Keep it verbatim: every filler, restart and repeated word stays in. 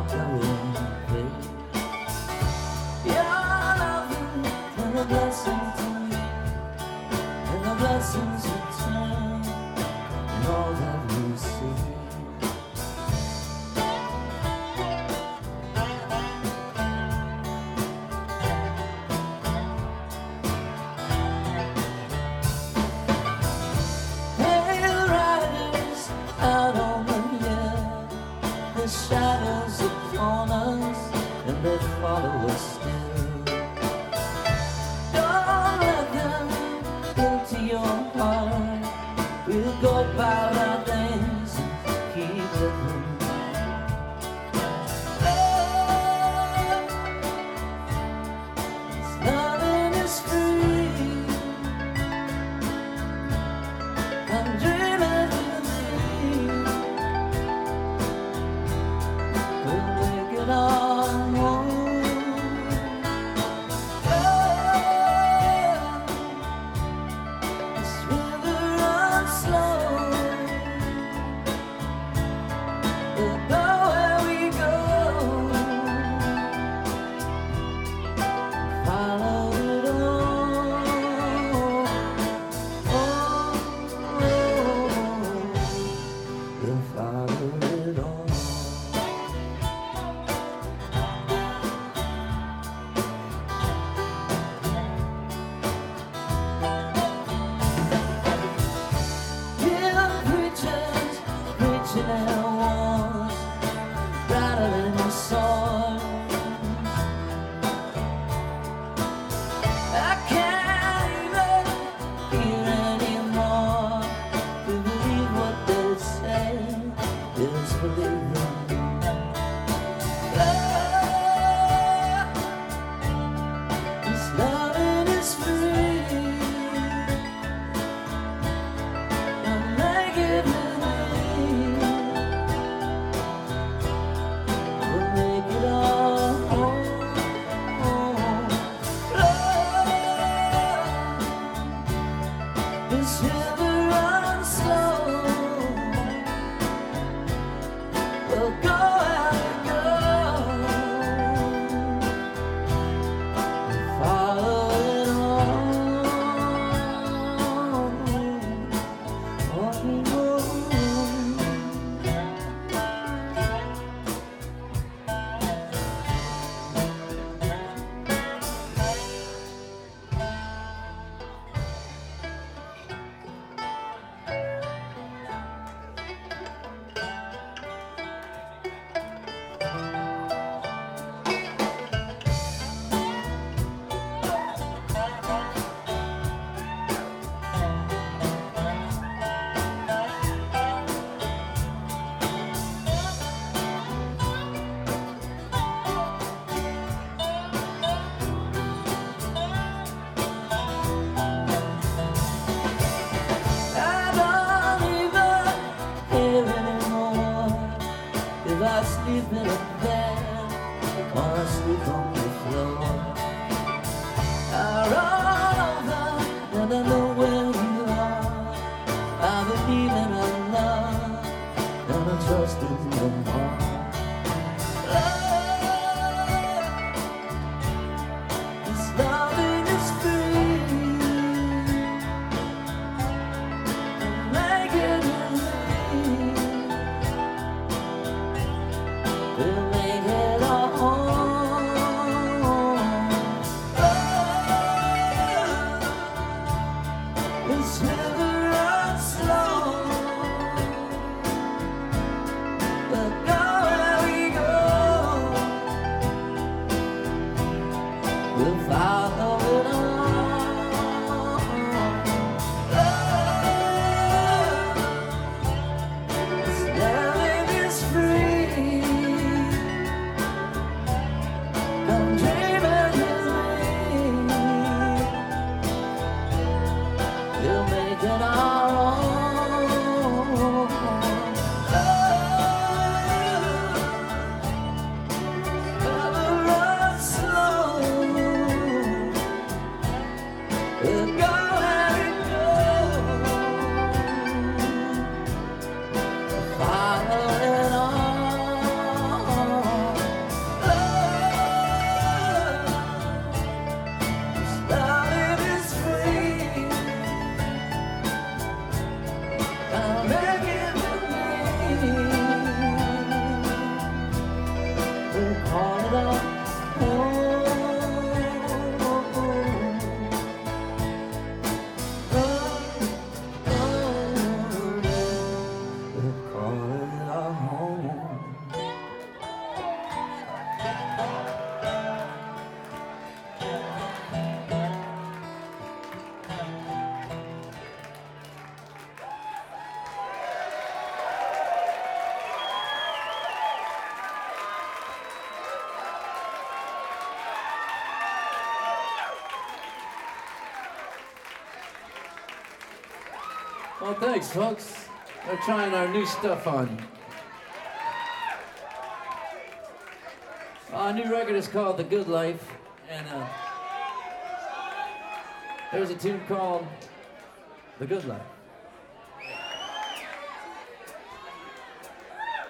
walk our own way. Your loving and the blessings to me, and the blessings return in all that we see. Shadows upon us, and they follow us still. Don't let them into your heart. We'll go about our days and keep living. Love, this loving is free. I'm dreaming with you. On home. Oh, this river runs slow. We'll go where we go. Follow it on. Oh, oh, we'll follow it on. Rattling the sword, I can't even hear anymore. To believe what they say is believing. Love, this loving is free. Now make it with me. Make it all home. Love, this river runs slow. We'll go where we go. Follow it on. Oh, I sleep in a bed or I sleep on the floor. I run over and I know where you are. I believe in our love and I trust in your heart. Love, this loving is free. Make it with me. We'll make it our home. Oh, this river runs slow. We'll go where we go. We'll follow it on. Oh, this loving is free. Well, thanks, folks. We're trying our new stuff on. Our new record is called The Good Life, and uh, there's a tune called The Good Life.